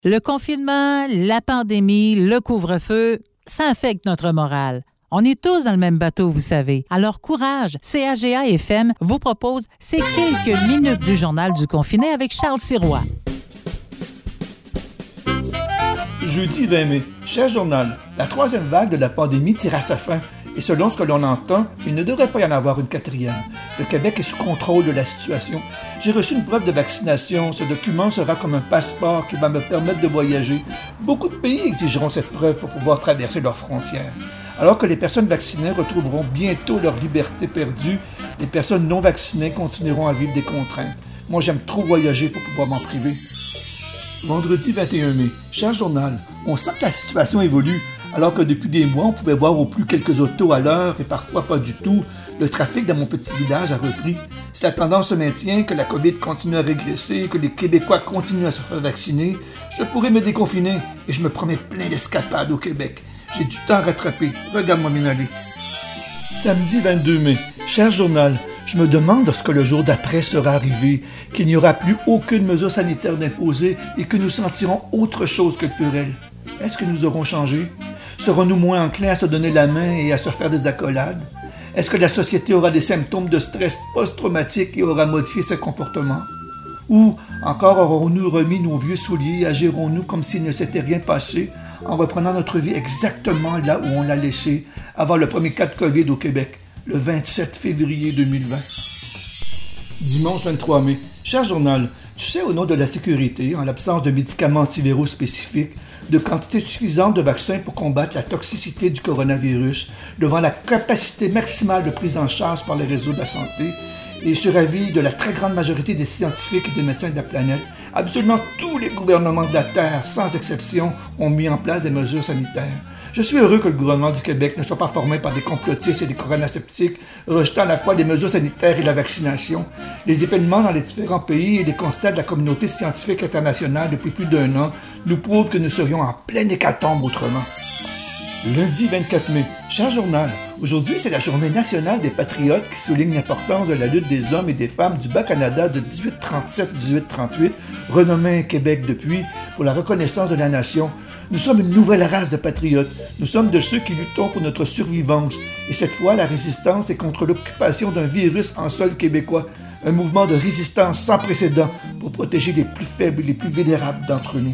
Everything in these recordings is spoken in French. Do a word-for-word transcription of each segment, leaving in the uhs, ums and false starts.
Le confinement, la pandémie, le couvre-feu, ça affecte notre morale. On est tous dans le même bateau, vous savez. Alors courage, C A G A F M vous propose ces quelques minutes du journal du confiné avec Charles Sirois. Jeudi vingt mai, cher journal, la troisième vague de la pandémie tire à sa fin. Et selon ce que l'on entend, il ne devrait pas y en avoir une quatrième. Le Québec est sous contrôle de la situation. J'ai reçu une preuve de vaccination. Ce document sera comme un passeport qui va me permettre de voyager. Beaucoup de pays exigeront cette preuve pour pouvoir traverser leurs frontières. Alors que les personnes vaccinées retrouveront bientôt leur liberté perdue, les personnes non vaccinées continueront à vivre des contraintes. Moi, j'aime trop voyager pour pouvoir m'en priver. Vendredi vingt et un mai, cher journal, on sent que la situation évolue. Alors que depuis des mois, on pouvait voir au plus quelques autos à l'heure et parfois pas du tout, le trafic dans mon petit village a repris. Si la tendance se maintient, que la COVID continue à régresser, que les Québécois continuent à se faire vacciner, je pourrais me déconfiner et je me promets plein d'escapades au Québec. J'ai du temps à rattraper. Regarde-moi m'en aller. Samedi vingt-deux mai, cher journal, je me demande lorsque le jour d'après sera arrivé, qu'il n'y aura plus aucune mesure sanitaire d'imposer et que nous sentirons autre chose que le purel. Est-ce que nous aurons changé? Serons-nous moins enclins à se donner la main et à se faire des accolades? Est-ce que la société aura des symptômes de stress post-traumatique et aura modifié ses comportements? Ou encore aurons-nous remis nos vieux souliers et agirons-nous comme s'il ne s'était rien passé en reprenant notre vie exactement là où on l'a laissée avant le premier cas de COVID au Québec, le vingt-sept février deux mille vingt? Dimanche vingt-trois mai. Cher journal, tu sais, au nom de la sécurité, en l'absence de médicaments antiviraux spécifiques, de quantité suffisante de vaccins pour combattre la toxicité du coronavirus, devant la capacité maximale de prise en charge par les réseaux de la santé, et sur avis de la très grande majorité des scientifiques et des médecins de la planète, absolument tous les gouvernements de la Terre, sans exception, ont mis en place des mesures sanitaires. Je suis heureux que le gouvernement du Québec ne soit pas formé par des complotistes et des coronasceptiques, rejetant à la fois les mesures sanitaires et la vaccination. Les événements dans les différents pays et les constats de la communauté scientifique internationale depuis plus d'un an nous prouvent que nous serions en pleine hécatombe autrement. Lundi vingt-quatre mai, cher journal, aujourd'hui c'est la journée nationale des patriotes qui souligne l'importance de la lutte des hommes et des femmes du Bas-Canada de dix-huit trente-sept à dix-huit trente-huit, renommé Québec depuis, pour la reconnaissance de la nation. Nous sommes une nouvelle race de patriotes. Nous sommes de ceux qui luttons pour notre survivance. Et cette fois, la résistance est contre l'occupation d'un virus en sol québécois. Un mouvement de résistance sans précédent pour protéger les plus faibles et les plus vulnérables d'entre nous.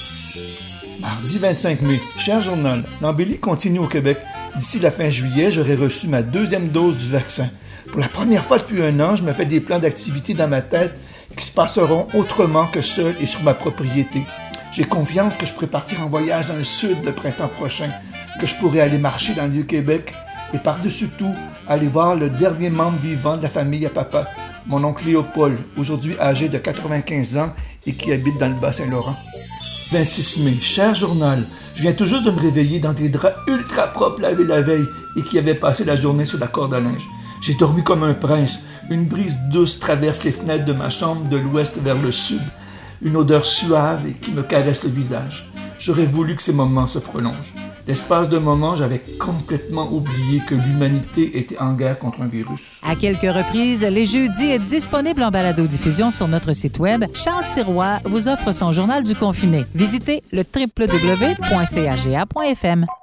Mardi vingt-cinq mai, cher journal, l'embellie continue au Québec. D'ici la fin juillet, j'aurai reçu ma deuxième dose du vaccin. Pour la première fois depuis un an, je me fais des plans d'activité dans ma tête qui se passeront autrement que seul et sur ma propriété. J'ai confiance que je pourrai partir en voyage dans le sud le printemps prochain, que je pourrai aller marcher dans le Vieux-Québec et par-dessus tout, aller voir le dernier membre vivant de la famille à papa, mon oncle Léopold, aujourd'hui âgé de quatre-vingt-quinze ans et qui habite dans le Bas-Saint-Laurent. vingt-six mai, cher journal, je viens tout juste de me réveiller dans des draps ultra propres lavés la veille et qui avaient passé la journée sur la corde à linge. J'ai dormi comme un prince. Une brise douce traverse les fenêtres de ma chambre de l'ouest vers le sud. Une odeur suave et qui me caresse le visage. J'aurais voulu que ces moments se prolongent. L'espace d'un moment, j'avais complètement oublié que l'humanité était en guerre contre un virus. À quelques reprises, les jeudis est disponible en balado-diffusion sur notre site web. Charles Sirois vous offre son journal du confiné. Visitez le w w w point c a g a point f m.